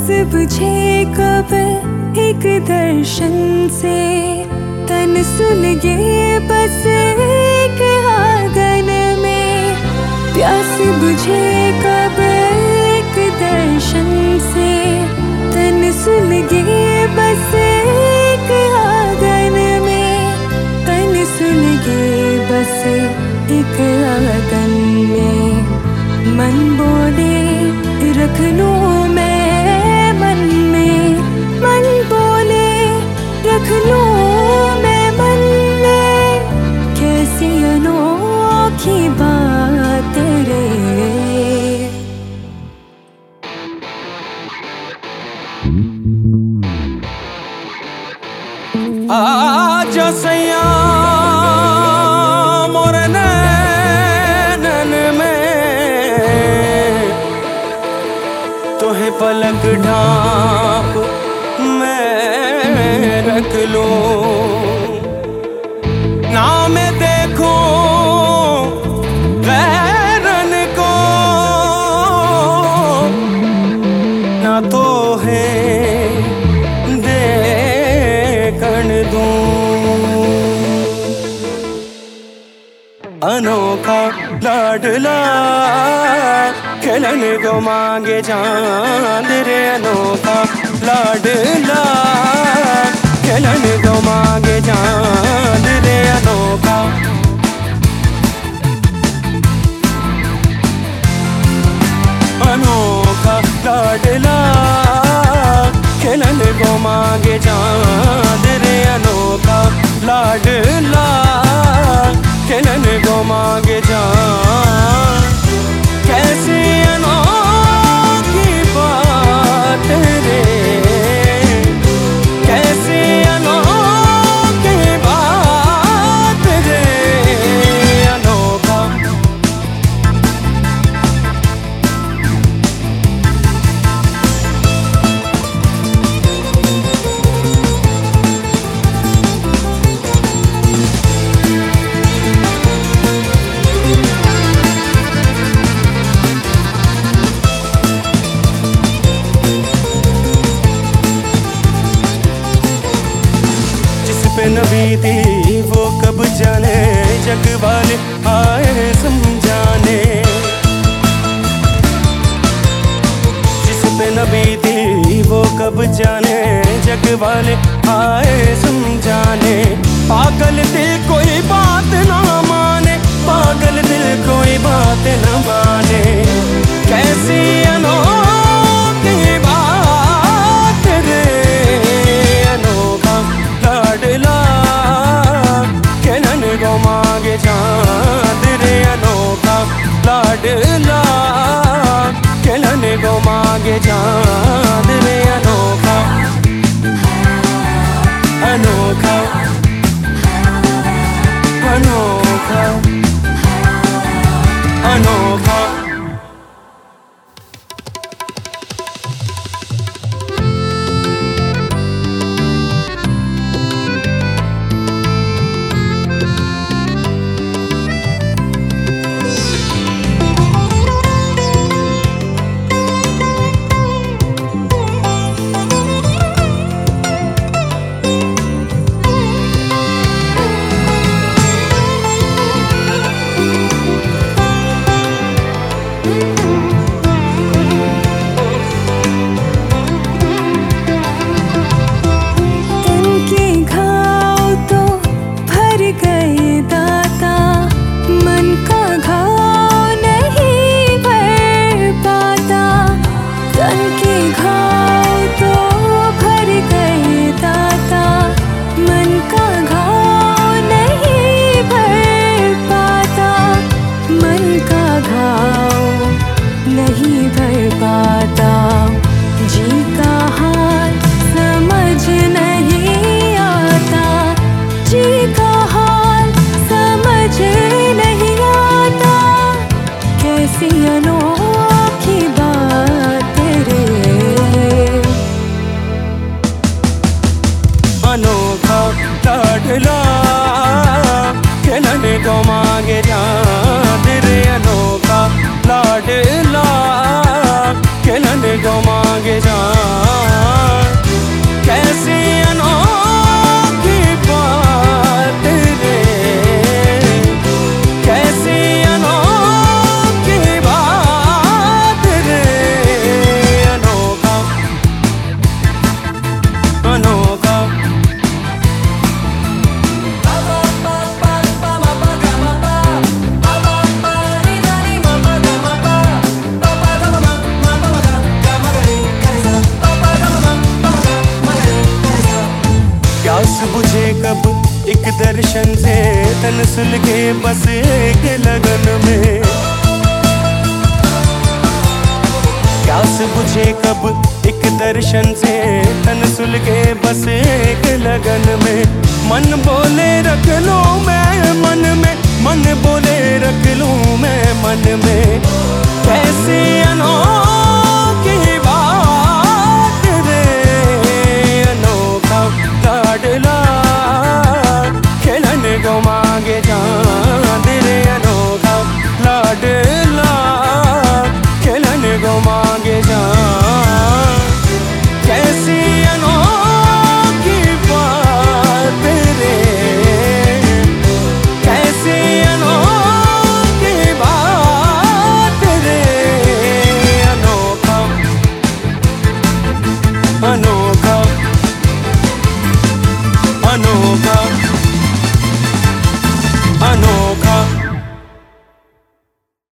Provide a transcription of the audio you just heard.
बुझे कब एक दर्शन से, तन सुलगे बस एक आंगन में। प्यास बुझे कब एक दर्शन से, तन सुलगे बस एक आंगन में। तन सुलगे बस एक आंगन में। मन बोले रख लूं मैं मन में, मन बोले रख लूं मैं मन में। कैसी अनोखी बात रे। आजा सैया मोर नैनन में, तोहे पलक ढांप मैं रख लूं। ना मैं देखूं गैरन को, ना तो है देखण दूं। अनोखा लाडला खेलन को मांगे चांद रे। अनोखा लाडला खेलन को मांगे चांद रे। अनोखा अनोखा लाडला खेलन को मांगे चांद रे। अनोखा लाडला खेलन को मांगे चांद। कैसी अनोखी बात रे, कैसी अनोखी बात रे। अनोखा पे न बीती वो कब जाने, जग वाले आए समझाने। जिस पे न बीती वो कब जाने, जग वाले आए समझाने। पागल दिल कोई बात ना माने, पागल दिल कोई बात न माने। कैसी अनोखी बात रे। अनोखा लाडला खेलन को मांगे चांद रे। अनोखा लाडला खेलन को मांगे चांद रे। अनोखा अनोखा अनोखा अनोखा। दर्शन से तन सुलगे बस एक लगन में। प्यास बुझे कब एक दर्शन से तन सुलगे बस एक लगन में। मन बोले रख लूं मैं मन में, मन बोले रख लूं मैं मन में। कैसे अनोखी बात रे, अनोखा लाडला खिलन को मांगे जान